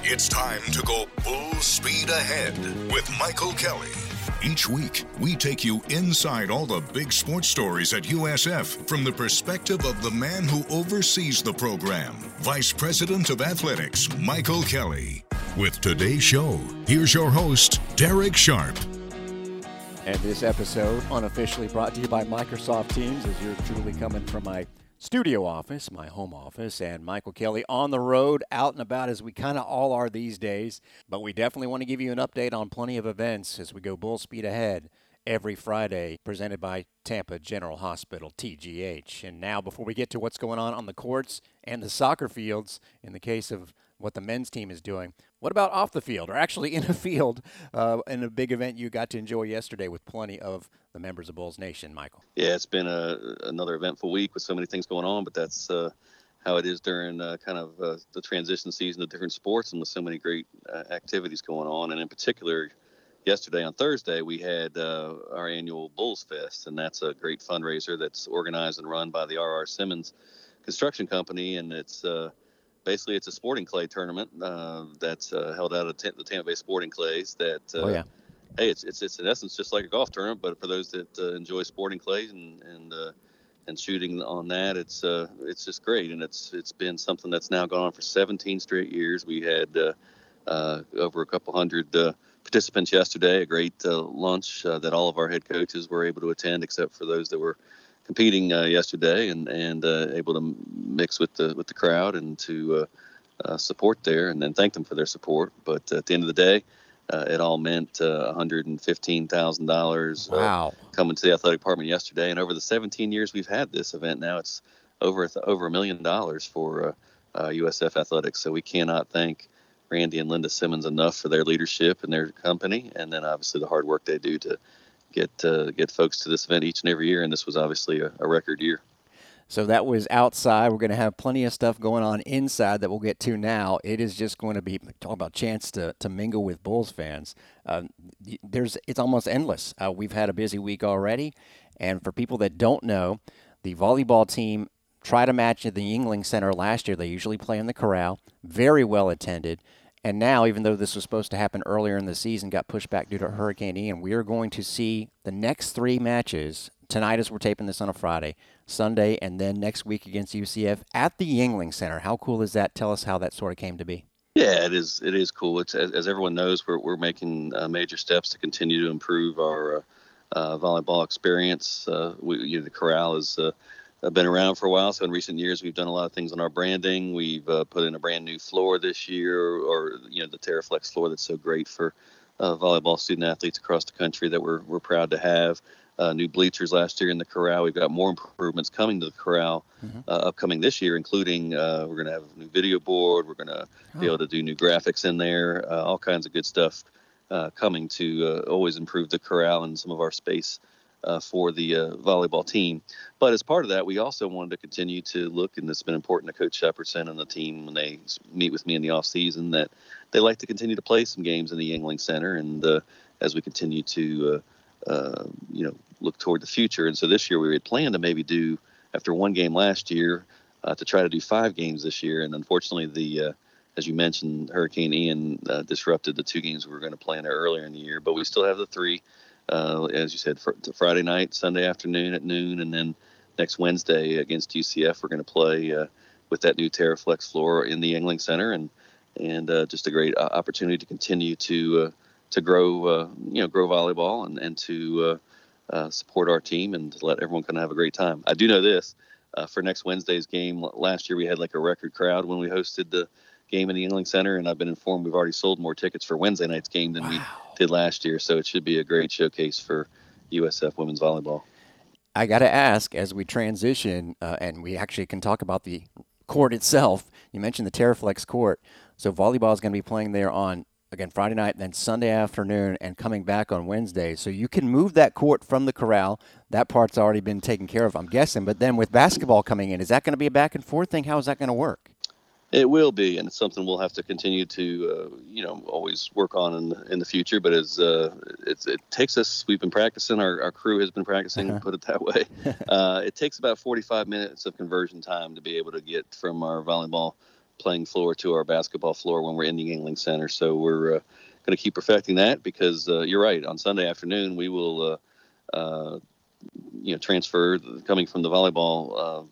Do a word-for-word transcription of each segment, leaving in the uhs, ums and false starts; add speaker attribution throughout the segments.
Speaker 1: It's time to go full speed ahead with Michael Kelly. Each week, we take you inside all the big sports stories at U S F from the perspective of the man who oversees the program, Vice President of Athletics, Michael Kelly. With today's show, here's your host, Derek Sharp.
Speaker 2: And this episode, unofficially brought to you by Microsoft Teams, as you're truly coming from my studio office, my home office, and Michael Kelly on the road, out and about as we kind of all are these days. But we definitely want to give you an update on plenty of events as we go full speed ahead every Friday, presented by Tampa General Hospital, T G H. And now, before we get to what's going on on the courts and the soccer fields, in the case of what the men's team is doing, what about off the field, or actually in a field, uh, in a big event you got to enjoy yesterday with plenty of the members of Bulls Nation, Michael?
Speaker 3: Yeah, it's been a, another eventful week with so many things going on, but that's uh, how it is during uh, kind of uh, the transition season of different sports, and with so many great uh, activities going on. And in particular, yesterday on Thursday, we had uh, our annual Bulls Fest, and that's a great fundraiser that's organized and run by the R R Simmons Construction Company, and it's uh, basically it's a sporting clay tournament uh, that's uh, held out at t- the Tampa Bay Sporting Clays. That uh,
Speaker 2: oh yeah.
Speaker 3: Hey, it's, it's it's in essence just like a golf tournament, but for those that uh, enjoy sporting clays and and uh, and shooting on that, it's uh, it's just great, and it's it's been something that's now gone on for seventeen straight years. We had uh, uh, over a couple hundred uh, participants yesterday. A great uh, lunch uh, that all of our head coaches were able to attend, except for those that were competing uh, yesterday, and and uh, able to mix with the with the crowd and to uh, uh, support there, and then thank them for their support. But at the end of the day, Uh, it all meant uh, one hundred fifteen thousand dollars
Speaker 2: wow.
Speaker 3: uh, coming to the athletic department yesterday. And over the seventeen years we've had this event now, it's over over a million dollars for uh, uh, U S F Athletics. So we cannot thank Randy and Linda Simmons enough for their leadership and their company, and then obviously the hard work they do to get uh, get folks to this event each and every year. And this was obviously a, a record year.
Speaker 2: So that was outside. We're going to have plenty of stuff going on inside that we'll get to now. It is just going to be, talk about chance to, to mingle with Bulls fans. Uh, there's It's almost endless. Uh, we've had a busy week already. And for people that don't know, the volleyball team tried a match at the Yuengling Center last year. They usually play in the Corral. Very well attended. And now, even though this was supposed to happen earlier in the season, got pushed back due to Hurricane Ian, we are going to see the next three matches tonight, as we're taping this on a Friday, Sunday, and then next week against U C F at the Yuengling Center. How cool is that? Tell us how that sort of came to be.
Speaker 3: Yeah, it is. It is cool. It's as, as everyone knows, we're we're making uh, major steps to continue to improve our uh, uh, volleyball experience. Uh, we, you know, the Corral has uh, been around for a while, so in recent years we've done a lot of things on our branding. We've uh, put in a brand new floor this year, or, or you know, the TerraFlex floor that's so great for uh, volleyball student athletes across the country that we're we're proud to have. Uh, new bleachers last year in the Corral. We've got more improvements coming to the Corral mm-hmm. uh, upcoming this year, including uh, we're going to have a new video board. We're going to oh. be able to do new graphics in there, uh, all kinds of good stuff uh, coming to uh, always improve the Corral and some of our space uh, for the uh, volleyball team. But as part of that, we also wanted to continue to look, and it's been important to Coach Shepardson and the team when they meet with me in the off season, that they like to continue to play some games in the Yuengling Center, and uh, as we continue to uh, Uh, you know, look toward the future. And so this year we had planned to maybe do, after one game last year, uh, to try to do five games this year. And unfortunately, the uh, as you mentioned, Hurricane Ian uh, disrupted the two games we were going to play in there earlier in the year. But we still have the three, uh, as you said, for, Friday night, Sunday afternoon at noon, and then next Wednesday against U C F, we're going to play uh, with that new TerraFlex floor in the Yuengling Center, and and uh, just a great uh, opportunity to continue to uh, to grow, uh, you know, grow volleyball and, and to uh, uh, support our team and to let everyone kind of have a great time. I do know this, uh, for next Wednesday's game, last year we had like a record crowd when we hosted the game in the Yuengling Center, and I've been informed we've already sold more tickets for Wednesday night's game than wow. we did last year. So it should be a great showcase for U S F women's volleyball.
Speaker 2: I got to ask, as we transition, uh, and we actually can talk about the court itself, you mentioned the TerraFlex court. So volleyball is going to be playing there on, again, Friday night, then Sunday afternoon, and coming back on Wednesday. So you can move that court from the Corral. That part's already been taken care of, I'm guessing. But then with basketball coming in, is that going to be a back and forth thing? How is that going to work?
Speaker 3: It will be, and it's something we'll have to continue to, uh, you know, always work on in the, in the future. But it's, uh, it's, it takes us, we've been practicing, our, our crew has been practicing, uh-huh. put it that way. uh, it takes about forty-five minutes of conversion time to be able to get from our volleyball playing floor to our basketball floor when we're in the Yuengling Center. So we're uh, going to keep perfecting that because uh, you're right. On Sunday afternoon, we will, uh, uh, you know, transfer coming from the volleyball uh,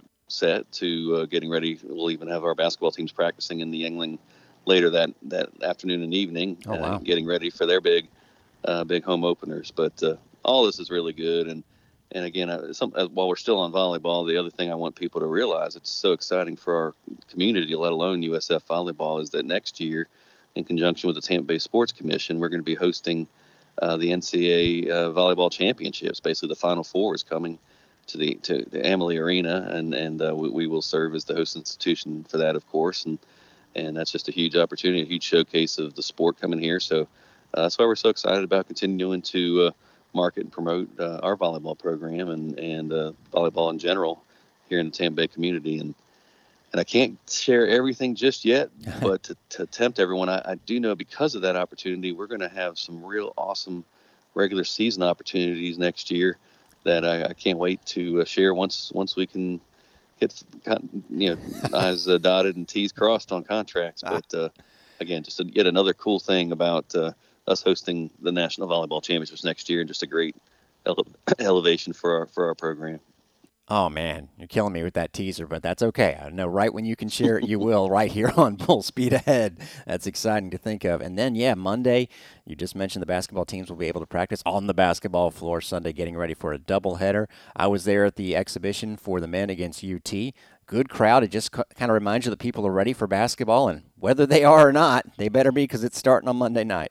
Speaker 3: set to uh, getting ready. We'll even have our basketball teams practicing in the Yuengling later that, that afternoon and evening,
Speaker 2: oh, wow.
Speaker 3: uh, getting ready for their big, uh, big home openers. But uh, all this is really good. And, and again, uh, some, uh, while we're still on volleyball, the other thing I want people to realize, it's so exciting for our community, let alone U S F volleyball, is that next year, in conjunction with the Tampa Bay Sports Commission, we're going to be hosting uh, the N C double A uh, volleyball championships. Basically, the Final Four is coming to the to the Amalie Arena, and and uh, we, we will serve as the host institution for that, of course. And and that's just a huge opportunity, a huge showcase of the sport coming here. So uh, that's why we're so excited about continuing to uh, market and promote uh, our volleyball program and and uh, volleyball in general here in the Tampa Bay community. And And I can't share everything just yet, but to, to tempt everyone, I, I do know because of that opportunity, we're going to have some real awesome regular season opportunities next year that I, I can't wait to uh, share once once we can get, you know, I's uh, dotted and T's crossed on contracts. But uh, again, just a, yet another cool thing about uh, us hosting the National Volleyball Championships next year, and just a great ele- elevation for our for our program.
Speaker 2: Oh, man, you're killing me with that teaser, but that's okay. I know right when you can share it, you will right here on Full Speed Ahead. That's exciting to think of. And then, yeah, Monday, you just mentioned the basketball teams will be able to practice on the basketball floor Sunday, getting ready for a doubleheader. I was there at the exhibition for the men against U T. Good crowd. It just kind of reminds you that people are ready for basketball, and whether they are or not, they better be because it's starting on Monday night.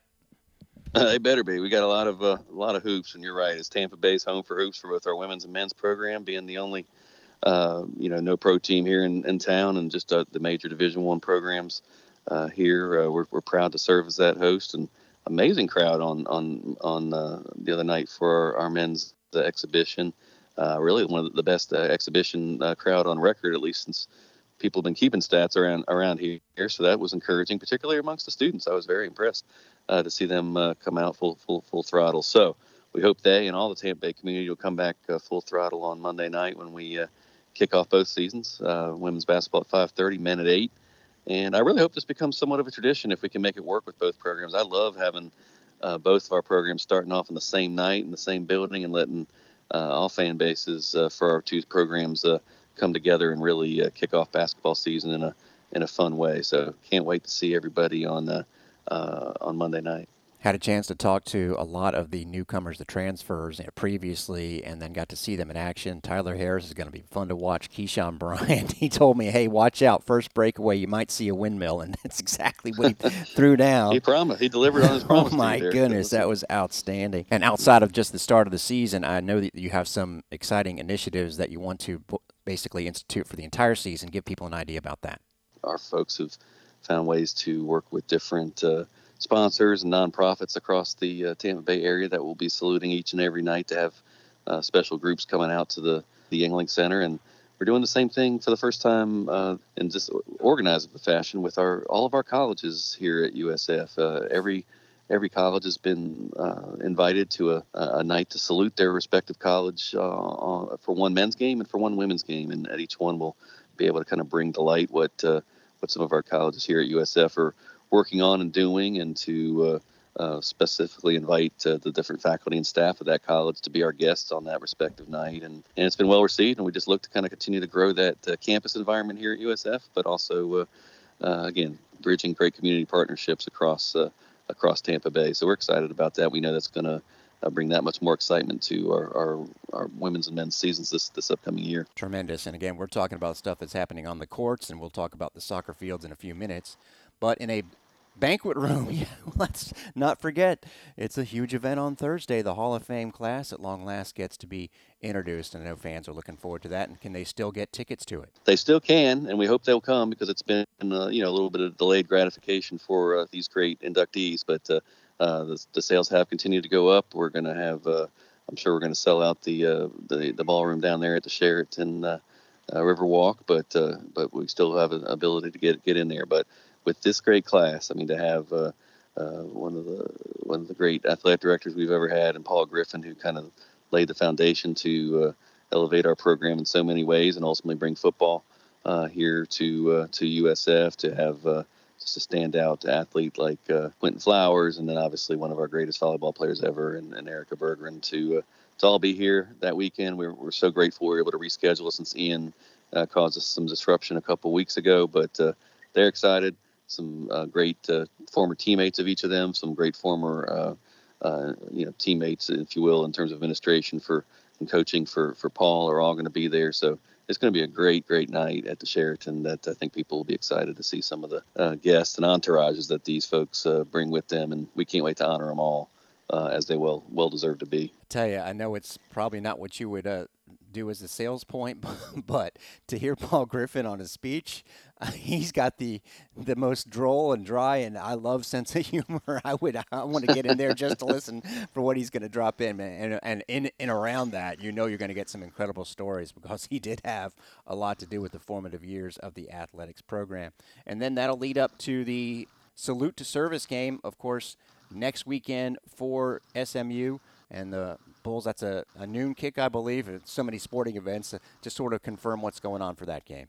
Speaker 3: Uh, they better be. We got a lot of uh, a lot of hoops, and you're right. It's Tampa Bay's home for hoops for both our women's and men's program, being the only, uh, you know, no pro team here in, in town, and just uh, the major Division One programs uh, here. Uh, we're we're proud to serve as that host, and amazing crowd on on on uh, the other night for our, our men's uh, exhibition. Uh, really one of the best uh, exhibition uh, crowd on record, at least since people have been keeping stats around around here. So that was encouraging, particularly amongst the students. I was very impressed. Uh, to see them uh, come out full, full, full throttle. So we hope they and all the Tampa Bay community will come back uh, full throttle on Monday night when we uh, kick off both seasons. Uh, women's basketball at five thirty, men at eight. And I really hope this becomes somewhat of a tradition if we can make it work with both programs. I love having uh, both of our programs starting off in the same night in the same building and letting uh, all fan bases uh, for our two programs uh, come together and really uh, kick off basketball season in a in a fun way. So can't wait to see everybody on the Uh, on Monday night.
Speaker 2: Had a chance to talk to a lot of the newcomers, the transfers previously, and then got to see them in action. Tyler Harris is going to be fun to watch. Keyshawn Bryant, he told me, hey, watch out. First breakaway, you might see a windmill, and that's exactly what he threw down.
Speaker 3: He promised. He delivered on his promise.
Speaker 2: Oh, my goodness. That was outstanding. And outside of just the start of the season, I know that you have some exciting initiatives that you want to basically institute for the entire season. Give people an idea about that.
Speaker 3: Our folks have found ways to work with different uh, sponsors and nonprofits across the uh, Tampa Bay area that will be saluting each and every night to have uh, special groups coming out to the, the Yuengling Center. And we're doing the same thing for the first time uh, in just organized fashion with our all of our colleges here at U S F. Uh, every every college has been uh, invited to a, a night to salute their respective college uh, for one men's game and for one women's game. And at each one we'll be able to kind of bring to light what uh, what some of our colleges here at U S F are working on and doing, and to uh, uh, specifically invite uh, the different faculty and staff of that college to be our guests on that respective night. And, and it's been well received, and we just look to kind of continue to grow that uh, campus environment here at U S F, but also, uh, uh, again, bridging great community partnerships across uh, across Tampa Bay. So we're excited about that. We know that's going to Uh, bring that much more excitement to our, our, our women's and men's seasons this, this upcoming year.
Speaker 2: Tremendous. And again, we're talking about stuff that's happening on the courts, and we'll talk about the soccer fields in a few minutes. But in a banquet room, let's not forget, it's a huge event on Thursday. The Hall of Fame class at long last gets to be introduced, and I know fans are looking forward to that. And can they still get tickets to it?
Speaker 3: They still can, and we hope they'll come because it's been uh, you know a little bit of delayed gratification for uh, these great inductees. But uh, uh, the, the sales have continued to go up. We're going to have, uh, I'm sure we're going to sell out the, uh, the the ballroom down there at the Sheraton uh, uh, Riverwalk, but uh, but we still have an ability to get get in there. But with this great class, I mean, to have uh, uh, one of the one of the great athletic directors we've ever had, and Paul Griffin, who kind of laid the foundation to uh, elevate our program in so many ways, and ultimately bring football uh, here to uh, to U S F, to have uh, just a standout athlete like uh, Quentin Flowers, and then obviously one of our greatest volleyball players ever, and, and Erica Bergeron, to uh, to all be here that weekend. We're, we're so grateful we were able to reschedule since Ian uh, caused us some disruption a couple weeks ago, but uh, they're excited. Some uh, great uh, former teammates of each of them, some great former uh, uh, you know teammates, if you will, in terms of administration for and coaching for for Paul, are all going to be there. So it's going to be a great, great night at the Sheraton that I think people will be excited to see some of the uh, guests and entourages that these folks uh, bring with them, and we can't wait to honor them all uh, as they well well deserve to be.
Speaker 2: I tell you, I know it's probably not what you would uh, do as a sales point, but to hear Paul Griffin on his speech, uh, he's got the the most droll and dry, and I love sense of humor. I would I want to get in there just to listen for what he's going to drop in, and and in and around that, you know, you're going to get some incredible stories because he did have a lot to do with the formative years of the athletics program, and then that'll lead up to the salute to service game, of course, next weekend for S M U. And the Bulls, that's a, a noon kick, I believe. It's so many sporting events uh, to sort of confirm what's going on for that game.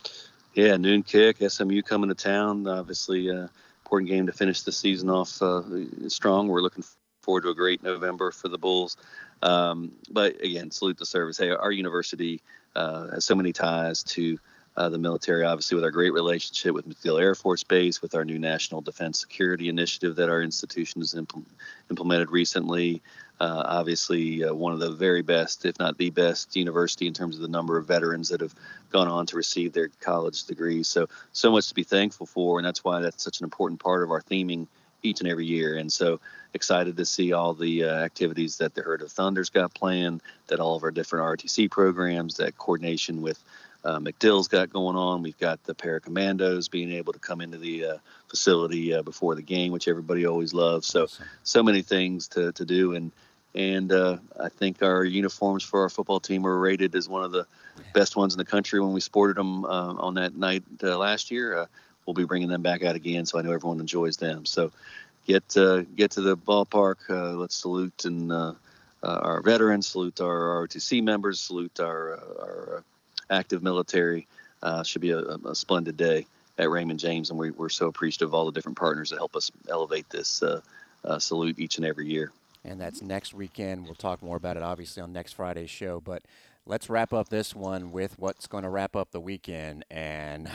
Speaker 3: Yeah, noon kick, S M U coming to town. Obviously, uh, important game to finish the season off uh, strong. We're looking forward to a great November for the Bulls. Um, but, again, salute the service. Hey, our university uh, has so many ties to uh, the military, obviously, with our great relationship with MacDill Air Force Base, with our new National Defense Security Initiative that our institution has impl- implemented recently. Uh, obviously, uh, one of the very best, if not the best, university in terms of the number of veterans that have gone on to receive their college degrees. So, so much to be thankful for, and that's why that's such an important part of our theming each and every year. And so excited to see all the uh, activities that the Herd of Thunder's got planned, that all of our different R O T C programs, that coordination with uh, MacDill's got going on. We've got the Paracommandos being able to come into the uh, facility uh, before the game, which everybody always loves. So, so many things to, to do. And, And uh, I think our uniforms for our football team were rated as one of the best ones in the country when we sported them uh, on that night uh, last year. Uh, we'll be bringing them back out again, so I know everyone enjoys them. So get uh, get to the ballpark. Uh, let's salute and uh, uh, our veterans, salute our R O T C members, salute our, uh, our uh, active military. Uh, should be a, a splendid day at Raymond James, and we, we're so appreciative of all the different partners that help us elevate this uh, uh, salute each and every year.
Speaker 2: And that's next weekend. We'll talk more about it, obviously, on next Friday's show. But let's wrap up this one with what's going to wrap up the weekend. And,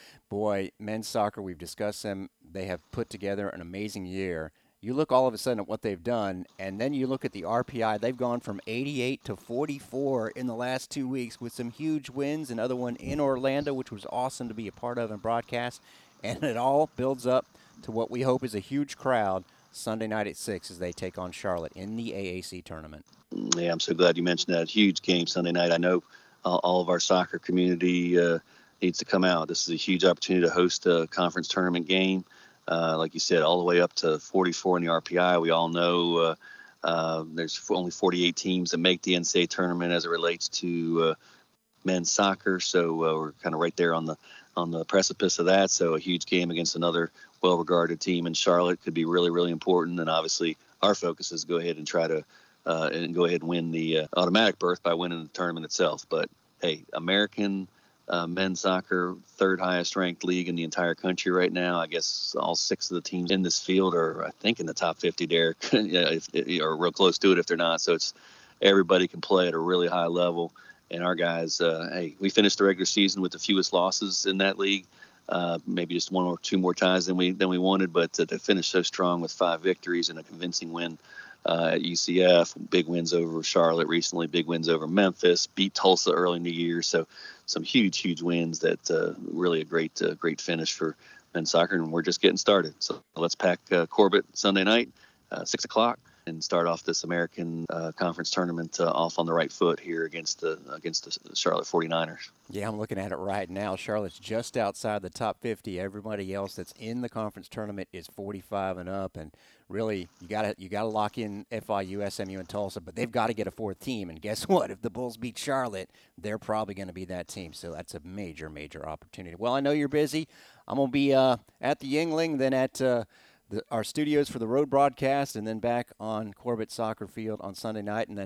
Speaker 2: boy, men's soccer, we've discussed them. They have put together an amazing year. You look all of a sudden at what they've done, and then you look at the R P I. They've gone from eighty-eight to forty-four in the last two weeks with some huge wins. Another one in Orlando, which was awesome to be a part of and broadcast. And it all builds up to what we hope is a huge crowd Sunday night at six as they take on Charlotte in the A A C tournament.
Speaker 3: Yeah, I'm so glad you mentioned that. Huge game Sunday night. I know uh, all of our soccer community uh, needs to come out. This is a huge opportunity to host a conference tournament game. Uh, like you said, all the way up to forty-four in the R P I. We all know uh, uh, there's only forty-eight teams that make the N C double A tournament as it relates to uh, men's soccer. So uh, we're kind of right there on the on the precipice of that. So a huge game against another well-regarded team in Charlotte could be really, really important. And obviously our focus is go ahead and try to uh, and go ahead and win the uh, automatic berth by winning the tournament itself. But hey, American uh, men's soccer, third highest ranked league in the entire country right now. I guess all six of the teams in this field are, I think, in the top fifty, Derek, yeah, if, if, or real close to it if they're not. So it's everybody can play at a really high level. And our guys, uh, hey, we finished the regular season with the fewest losses in that league. Uh, maybe just one or two more ties than we than we wanted, but uh, to finish so strong with five victories and a convincing win uh, at U C F, big wins over Charlotte recently, big wins over Memphis, beat Tulsa early in the year. So some huge, huge wins that uh, really a great, uh, great finish for men's soccer, and we're just getting started. So let's pack uh, Corbett Sunday night, uh, six o'clock. And start off this American uh, Conference tournament uh, off on the right foot here against the against the Charlotte forty-niners.
Speaker 2: Yeah, I'm looking at it right now. Charlotte's just outside the top fifty. Everybody else that's in the conference tournament is forty-five and up. And really, you got to you got to lock in F I U, S M U, and Tulsa. But they've got to get a fourth team. And guess what? If the Bulls beat Charlotte, they're probably going to be that team. So that's a major, major opportunity. Well, I know you're busy. I'm going to be uh, at the Yuengling, then at uh, – The, our studios for the road broadcast, and then back on Corbett Soccer Field on Sunday night, and then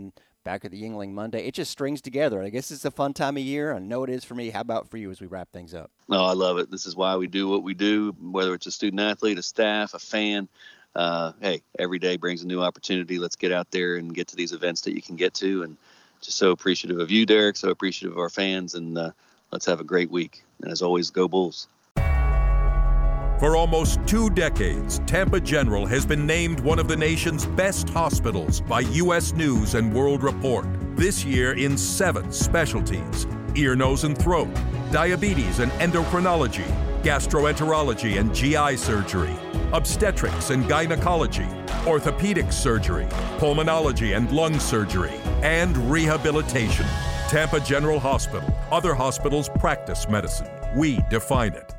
Speaker 2: back at the Yuengling Monday. It just strings together. I guess it's a fun time of year. I know it is for me. How about for you as we wrap things up?
Speaker 3: No, I love it. This is why we do what we do, whether it's a student athlete, a staff, a fan. Uh, hey, every day brings a new opportunity. Let's get out there and get to these events that you can get to. And just so appreciative of you, Derek, so appreciative of our fans. And uh, let's have a great week. And as always, go Bulls.
Speaker 4: For almost two decades, Tampa General has been named one of the nation's best hospitals by U S News and World Report. This year in seven specialties: ear, nose, and throat, diabetes and endocrinology, gastroenterology and G I surgery, obstetrics and gynecology, orthopedic surgery, pulmonology and lung surgery, and rehabilitation. Tampa General Hospital. Other hospitals practice medicine. We define it.